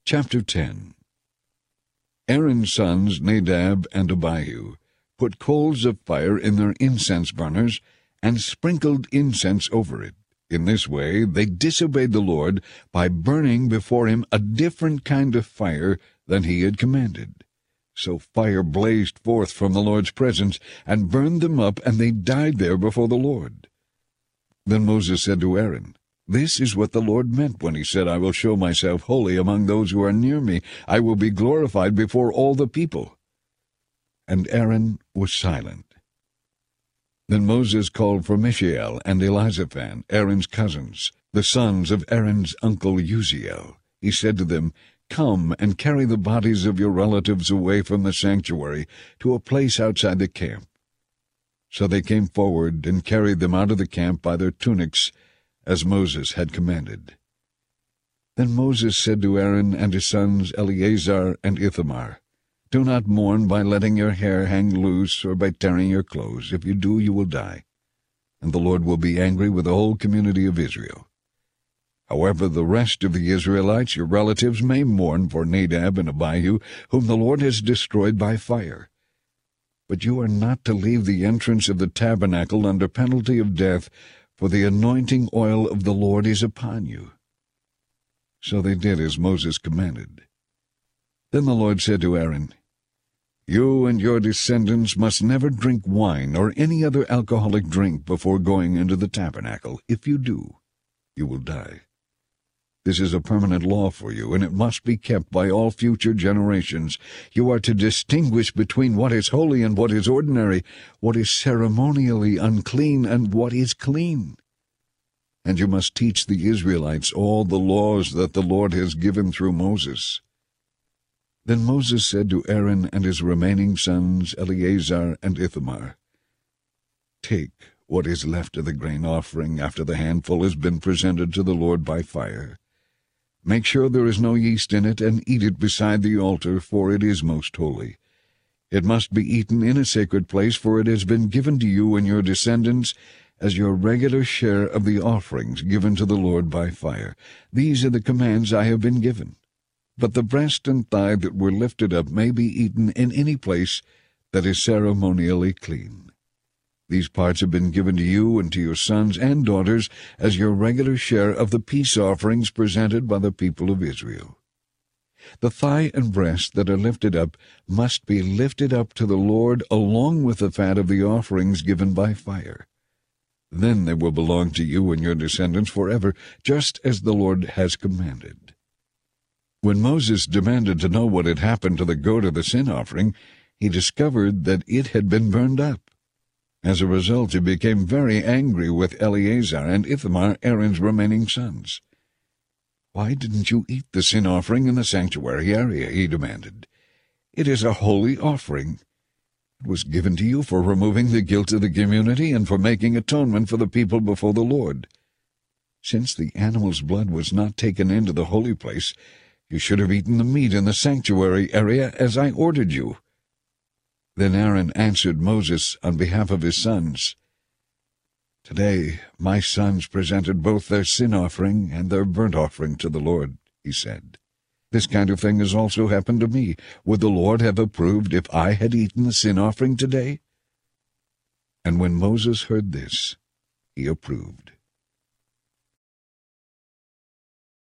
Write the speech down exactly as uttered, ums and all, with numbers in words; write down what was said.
Chapter ten. Aaron's sons Nadab and Abihu put coals of fire in their incense burners and sprinkled incense over it. In this way they disobeyed the Lord by burning before him a different kind of fire than he had commanded. So fire blazed forth from the Lord's presence and burned them up, and they died there before the Lord. Then Moses said to Aaron, "This is what the Lord meant when he said, 'I will show myself holy among those who are near me. I will be glorified before all the people.'" And Aaron was silent. Then Moses called for Mishael and Elizaphan, Aaron's cousins, the sons of Aaron's uncle Uziel. He said to them, "Come and carry the bodies of your relatives away from the sanctuary to a place outside the camp." So they came forward and carried them out of the camp by their tunics, as Moses had commanded. Then Moses said to Aaron and his sons Eleazar and Ithamar, "Do not mourn by letting your hair hang loose or by tearing your clothes. If you do, you will die, and the Lord will be angry with the whole community of Israel. However, the rest of the Israelites, your relatives, may mourn for Nadab and Abihu, whom the Lord has destroyed by fire. But you are not to leave the entrance of the tabernacle under penalty of death, for the anointing oil of the Lord is upon you." So they did as Moses commanded. Then the Lord said to Aaron, "You and your descendants must never drink wine or any other alcoholic drink before going into the tabernacle. If you do, you will die. This is a permanent law for you, and it must be kept by all future generations. You are to distinguish between what is holy and what is ordinary, what is ceremonially unclean and what is clean. And you must teach the Israelites all the laws that the Lord has given through Moses." Then Moses said to Aaron and his remaining sons, Eleazar and Ithamar, "Take what is left of the grain offering after the handful has been presented to the Lord by fire. Make sure there is no yeast in it, and eat it beside the altar, for it is most holy. It must be eaten in a sacred place, for it has been given to you and your descendants as your regular share of the offerings given to the Lord by fire. These are the commands I have been given. But the breast and thigh that were lifted up may be eaten in any place that is ceremonially clean. These parts have been given to you and to your sons and daughters as your regular share of the peace offerings presented by the people of Israel. The thigh and breast that are lifted up must be lifted up to the Lord along with the fat of the offerings given by fire. Then they will belong to you and your descendants forever, just as the Lord has commanded." When Moses demanded to know what had happened to the goat of the sin offering, he discovered that it had been burned up. As a result, he became very angry with Eleazar and Ithamar, Aaron's remaining sons. "Why didn't you eat the sin offering in the sanctuary area?" he demanded. "It is a holy offering. It was given to you for removing the guilt of the community and for making atonement for the people before the Lord. Since the animal's blood was not taken into the holy place, you should have eaten the meat in the sanctuary area as I ordered you." Then Aaron answered Moses on behalf of his sons, "Today my sons presented both their sin offering and their burnt offering to the Lord," he said. "This kind of thing has also happened to me. Would the Lord have approved if I had eaten the sin offering today?" And when Moses heard this, he approved.